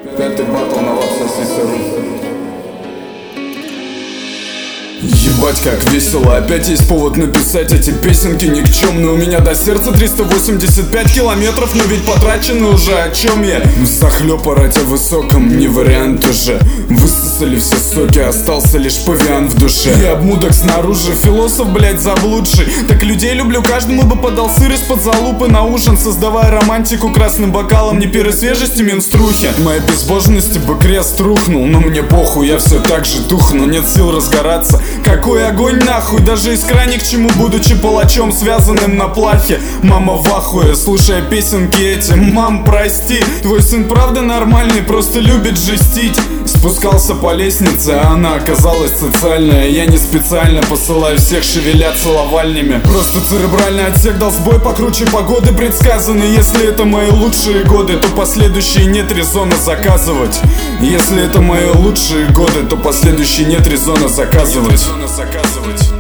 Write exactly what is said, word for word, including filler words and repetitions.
Пятый батл на Лапсосисеру. Ебать, как весело, опять есть повод написать эти песенки никчемные. У меня до сердца триста восемьдесят пять километров, но ведь потрачены уже, о чем я? Захлёб орать о высоком, не вариант уже. Высосали все соки, остался лишь павиан в душе. И обмудок снаружи, философ, блять, заблудший. Так людей люблю, каждому бы подал сыр из-под залупы на ужин, создавая романтику красным бокалом, не пиры свежести менструхи. Моей безбожности бы крест рухнул, но мне похуй, я все так же тухну. Нет сил разгораться, какой огонь нахуй, даже искра ни к чему, будучи палачом, связанным на плахе. Мама в ахуе, слушая песенки эти. Мам, прости, твой сын правда нормальный, просто любит жестить. Спускался по лестнице, а она оказалась социальная. Я не специально посылаю всех шевелять целовальнями. Просто церебральный отсек дал сбой покруче погоды предсказаны. Если это мои лучшие годы, то последующие нет резона заказывать. Если это мои лучшие годы, то последующие нет резона заказывать.